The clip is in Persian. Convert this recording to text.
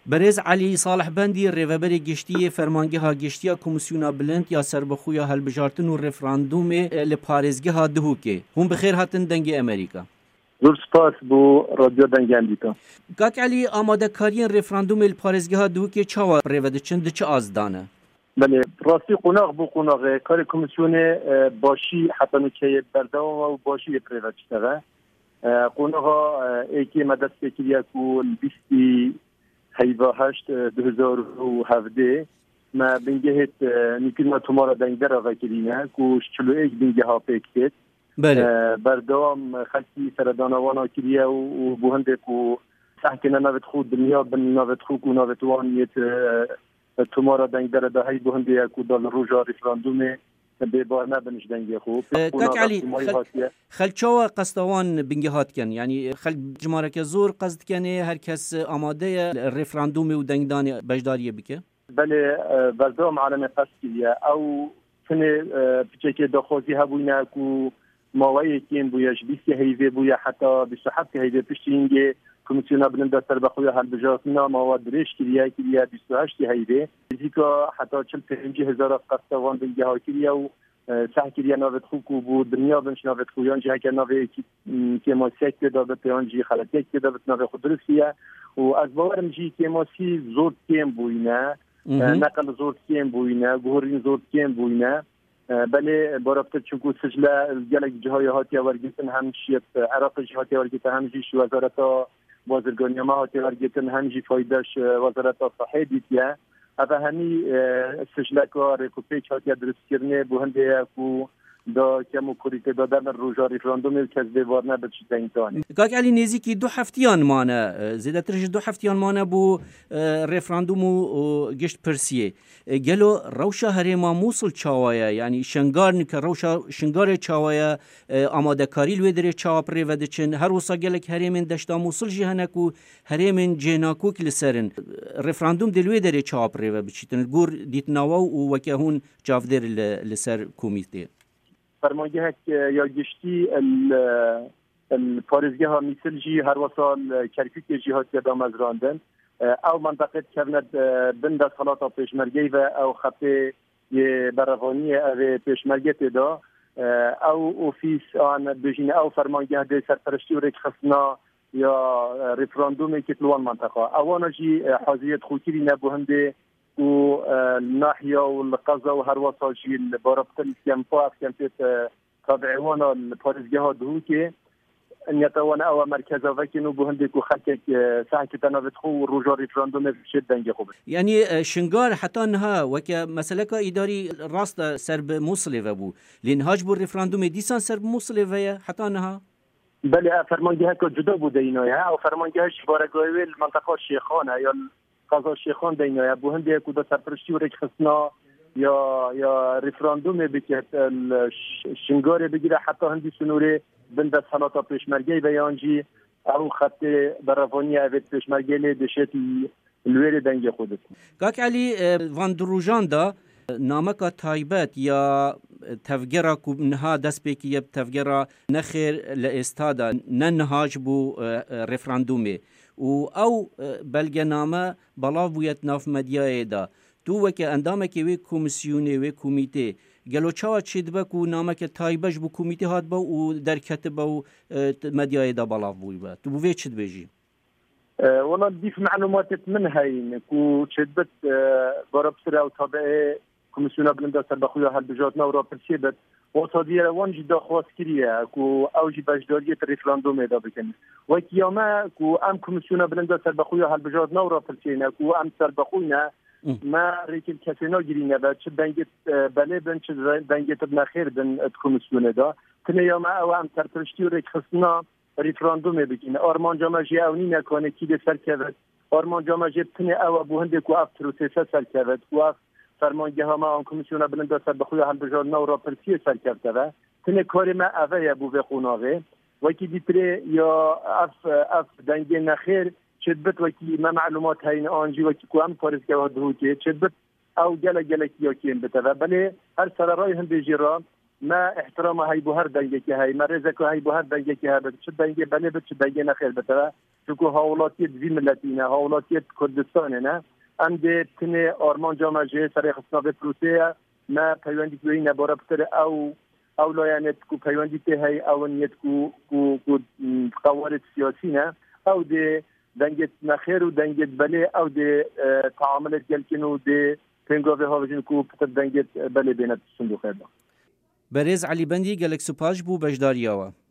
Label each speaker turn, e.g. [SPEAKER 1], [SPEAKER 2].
[SPEAKER 1] برز علی صالح بندی ریوبر گشتی فرمانگه ها گشتی کمیسیونا بلند یا سربخویا هلبجارتن و رفراندوم لپارزگه ها دهوکه هم بخیر هاتن دنگ امریکا
[SPEAKER 2] زور سپاس بو رادیو دنگ امریکا
[SPEAKER 1] کاک علی آماده کارین رفراندوم لپارزگه ها دهوکه چاوا ریوده چند چه آزدانه
[SPEAKER 2] بله راستی قناغ بو قناغ کار کمیسیون باشی حتی نکه بردوام و باشی پریوت شده قناغ ایکی مدست بکریا که البیستی هیوا هشت 2017 ما بنجهت نکینا تومارا دنگ در وکرینه که شلو ایک بنجه ها پیکتید بردوام خلقی سردانوانا کریا و بوهنده که سحکنا نوت خود دنیا بن نوت خود و نوت وانیت تومارا دنگ در دهی بوهنده که دال روژا رفراندومه به بار نبنش دنگی خوب.
[SPEAKER 1] کاک علی خلچوا قصدوان بنجهات کن یعنی خلق جماره که زور قصد کنه هر کس آماده رفراندوم و دنگدان بجداریه بکه؟
[SPEAKER 2] بله بردوام عالم قصد کلیه او سنه پیچه که دخوزی هبوینه که ماوایی کن بویش 20 هیوه بویا حتی 27 هیوه پشتی اینگه کمیسیونا بلند سر بخویا هلبجارتنا مواد درش کلیه 28 هیوه دیگه حتی 45,000 قصدوان بنجه ها کلیه و سه کلیه نوت خوک بود دنیا بنش نوت خویان جه که نوت که ما سکت دادت پیانجی خلطه که دادت نوت خود درستیه و از باورم جی که ما سی زور کم بوینه نقل زور کم بوینه گهورین زور کم بوینه بله برابطه چونکو سجله جلک جهای هاتی ورگیتن همشیت عراق جهاتی ورگیتن همجیش وزارتا بازرگانی ما هاتی ورگیتن همجی فایدهش وزارتا صحی دیتیه اما همی سجله کار کوپیچ هاتی درست کرنه بوهنده کو دا کمو کوریته دادن روژا رفراندوم کس دیوارنه بچی تینتانی
[SPEAKER 1] کاک علی نزیکی 2 هفتیان مانه زیده ترش 2 هفتیان مانه بو رفراندوم و گشت پرسیه گلو روشا هریما موصل چاوایا یعنی شنگار نکه روشا شنگار چاوایا آماده کاری لوی داره چاوا پریوده چن هر وصا گلک هریمن دشتا موصل جهنکو هریمن جناکوک لسرن رفراندوم دلوی داره چاوا پریوده بچیتن گور دیت نواو و وکه هون جافدر لسر کومیته
[SPEAKER 2] فرمانگه یا گشتی الپارزگه ها مثل جی هر وصال کرکوک جهات یادام از راندن او منطقه کبند بند از حالات پیشمرگی و او خطه برافانی او پیشمرگی تدا او اوفیس آن بجین او فرمانگه ده سرپرشتی و ریک خصنا یا رفراندوم کتلوان منطقه اوانا جی حاضریت خوکیری نبوهنده و الناحية والقزة وهروصة جي برابطة الكامبا كانت تابعوانا البارزجها دهوكي ان يتوانا او مركزا وكينو بهندك وخلكك ساعة كتانا بتخو والرجوع ريفراندوم بشد دنجي خوب
[SPEAKER 1] يعني شنغار حتى انها وكا مسألة إداري راست سرب موصلة وبو لانهاج بو الريفراندوم ديسان سرب موصلة حتى انها
[SPEAKER 2] بله فرمانجها كجدا بو دينايا او فرمانجها شبارقاوي المنطقة الشيخانة يا قضا شیخان دینه بو هنده کو دا سرپرستی و رکخصنا یا رفراندوم بکت شنگار بگیره حتی هندی سنوره بند صلاتا پیشمرگی بیانجی او خط برافانی اوید پیشمرگی دشتی الویر دنگ خودت
[SPEAKER 1] کاک علی واندروژان دا نامک تایبت یا تفگره کو نها دست بکی یب تفگره نخیر لاستادا ننهاج بو رفراندومه و او بلگنامه بلاو بویت ناف مدیای دا تو وکه اندامه که وی کمیسیونه وی کمیته گلو چاوت شد بکو نامه که تایبش بو کمیته هات با و در کتب و مدیای دا بلاو بوی با تو بوی چد بیجی
[SPEAKER 2] وانا دیف معلوماتت من هاین کو شدت براب سر او تابعه کمیسیونه بلنده سر بخویا هل بجاتنا و را پرسیدت وصادی روان جدا خواست کریه کو اوجی بجداریت رفراندوم ادا بکنه و کیامه کو ام کمیسیونه بلنده سر بخویا هل بجاتنا و را پرسیدن کو ام سر بخوینه ما ریکل کسینا گرینه با چه دنگت بله بن چه دنگت بنخیر بن کمیسیونه دا کنه یامه او ام سرپرشتی و ریک خصنا رفراندوم بکنه آرمان جامعه اونی نکنه کی ده سر کود آرمان جامعه کنه او بوهنده کو اف پروسیسه سر کود کو اف فرمانگه ها ما آن کمیسیون بلند سر بخوی هم بجارنا و را پرسی سر کرده و تنه کار ما اوه یا بو بخوناغه وکی دیتره یا اف دنگه نخیر چدبت وکی ما معلومات هاین آنجی وکی کو هم پارزگه ها دهو که چدبت او گله کیا کیم بته و بله هر سر رای هم بجی را ما احترام هاي بو هر دنگه هاي ما رزق هاي بو هر دنگه ها بچ دنگه بله بچ دنگه نخیر بتره چونکو هاولاتیت زی ملتینه هاولاتیت کردستانه نه ام ده تنه آرمان جامعه جه سر خصناق پروسه ما پیوندی کوی نباره بتره او لایانت کو پیوندی ته هاي او نیت کو قوارت سیاسی نه او ده دنگت نخیر و دنگت بله او ده تعاملت گلکنو ده پنگاوه ها وجن کو پتر دنگت بله بینت صندوق هدا
[SPEAKER 1] بەرێز عەلی بەندی گەلێک سوپاش بوو بەشداریەوە.